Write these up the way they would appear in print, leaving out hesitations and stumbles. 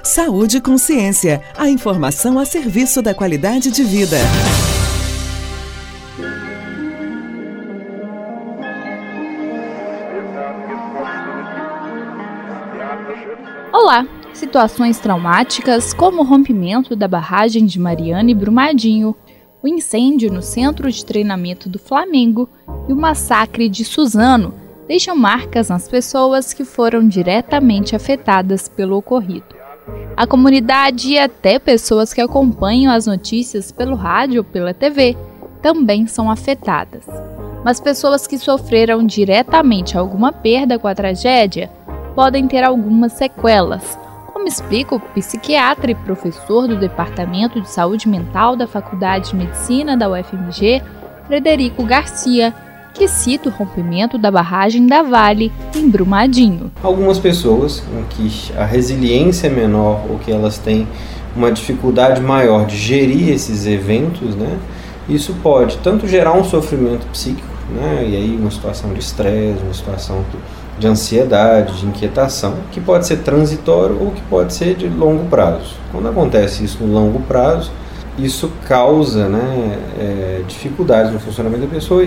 Saúde e Consciência, a informação a serviço da qualidade de vida. Olá! Situações traumáticas como o rompimento da barragem de Mariana e Brumadinho, o incêndio no centro de treinamento do Flamengo e o massacre de Suzano deixam marcas nas pessoas que foram diretamente afetadas pelo ocorrido. A comunidade e até pessoas que acompanham as notícias pelo rádio ou pela TV também são afetadas. Mas pessoas que sofreram diretamente alguma perda com a tragédia podem ter algumas sequelas, como explica o psiquiatra e professor do Departamento de Saúde Mental da Faculdade de Medicina da UFMG, Frederico Garcia, que cita o rompimento da barragem da Vale em Brumadinho. Algumas pessoas em que a resiliência é menor ou que elas têm uma dificuldade maior de gerir esses eventos, né, isso pode tanto gerar um sofrimento psíquico, né, e aí uma situação de estresse, uma situação de ansiedade, de inquietação, que pode ser transitório ou que pode ser de longo prazo. Quando acontece isso no longo prazo, isso causa, dificuldades no funcionamento da pessoa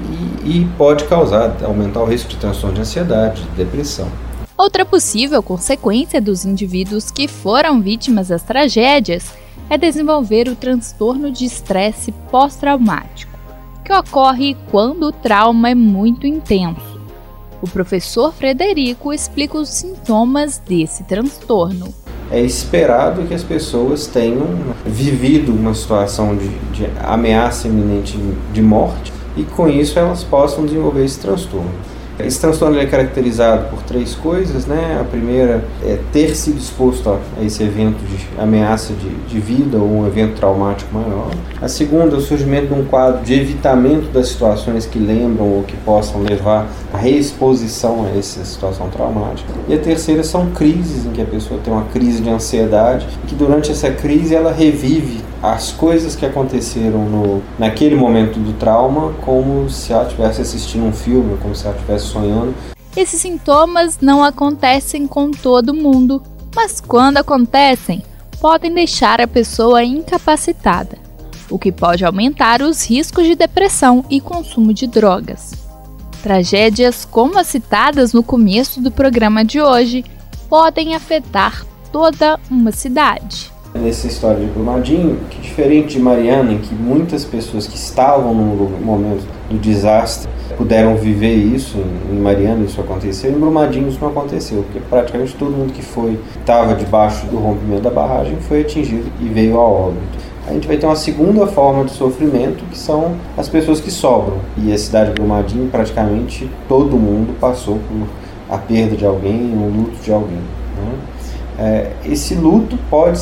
e pode aumentar o risco de transtorno de ansiedade, de depressão. Outra possível consequência dos indivíduos que foram vítimas das tragédias é desenvolver o transtorno de estresse pós-traumático, que ocorre quando o trauma é muito intenso. O professor Frederico explica os sintomas desse transtorno. É esperado que as pessoas tenham vivido uma situação de ameaça iminente de morte e com isso elas possam desenvolver esse transtorno. Esse transtorno é caracterizado por 3 coisas, né? A primeira é ter sido exposto a esse evento de ameaça de vida ou um evento traumático maior. A segunda é o surgimento de um quadro de evitamento das situações que lembram ou que possam levar à reexposição a essa situação traumática. E a terceira são crises em que a pessoa tem uma crise de ansiedade e que durante essa crise ela revive as coisas que aconteceram naquele momento do trauma como se ela estivesse assistindo um filme, como se ela estivesse sonhando. Esses sintomas não acontecem com todo mundo, mas quando acontecem, podem deixar a pessoa incapacitada, o que pode aumentar os riscos de depressão e consumo de drogas. Tragédias como as citadas no começo do programa de hoje podem afetar toda uma cidade. Nessa história de Brumadinho, que diferente de Mariana, em que muitas pessoas que estavam no momento do desastre puderam viver isso, em Mariana isso aconteceu, em Brumadinho isso não aconteceu, porque praticamente todo mundo que estava debaixo do rompimento da barragem foi atingido e veio a óbito. A gente vai ter uma segunda forma de sofrimento, que são as pessoas que sobram. E a cidade de Brumadinho, praticamente todo mundo passou por a perda de alguém, o luto de alguém, né? Esse luto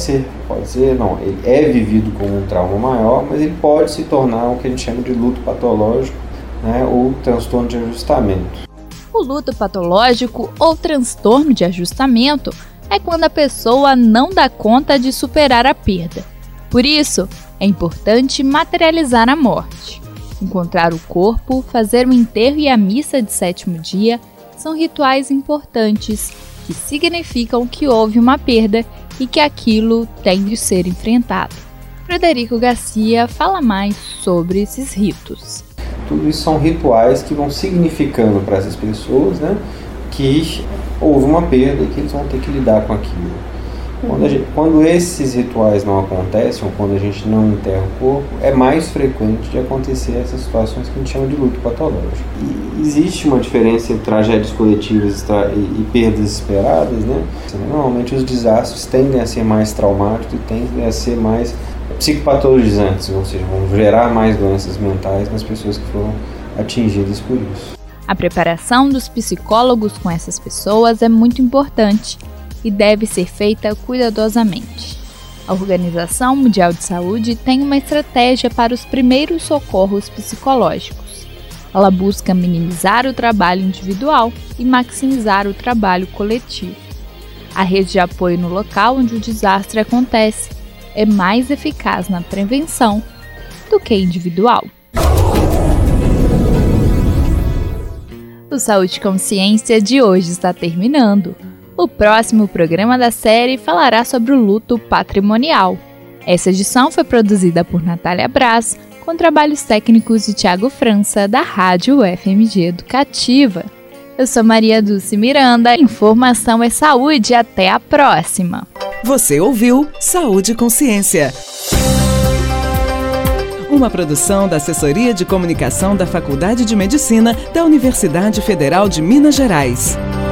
ele é vivido como um trauma maior, mas ele pode se tornar o que a gente chama de luto patológico, né, ou transtorno de ajustamento. O luto patológico ou transtorno de ajustamento é quando a pessoa não dá conta de superar a perda. Por isso, é importante materializar a morte. Encontrar o corpo, fazer o enterro e a missa de 7º dia são rituais importantes que significam que houve uma perda e que aquilo tem de ser enfrentado. Frederico Garcia fala mais sobre esses ritos. Tudo isso são rituais que vão significando para essas pessoas, né, que houve uma perda e que eles vão ter que lidar com aquilo. Quando esses rituais não acontecem, ou quando a gente não enterra o corpo, é mais frequente de acontecer essas situações que a gente chama de luto patológico. E existe uma diferença entre tragédias coletivas e perdas esperadas, né? Normalmente os desastres tendem a ser mais traumáticos e tendem a ser mais psicopatologizantes, ou seja, vão gerar mais doenças mentais nas pessoas que foram atingidas por isso. A preparação dos psicólogos com essas pessoas é muito importante e deve ser feita cuidadosamente. A Organização Mundial de Saúde tem uma estratégia para os primeiros socorros psicológicos. Ela busca minimizar o trabalho individual e maximizar o trabalho coletivo. A rede de apoio no local onde o desastre acontece é mais eficaz na prevenção do que individual. O Saúde e Consciência de hoje está terminando. O próximo programa da série falará sobre o luto patrimonial. Essa edição foi produzida por Natália Braz, com trabalhos técnicos de Thiago França, da Rádio UFMG Educativa. Eu sou Maria Dulce Miranda, informação é saúde, até a próxima! Você ouviu Saúde e Consciência. Uma produção da Assessoria de Comunicação da Faculdade de Medicina da Universidade Federal de Minas Gerais.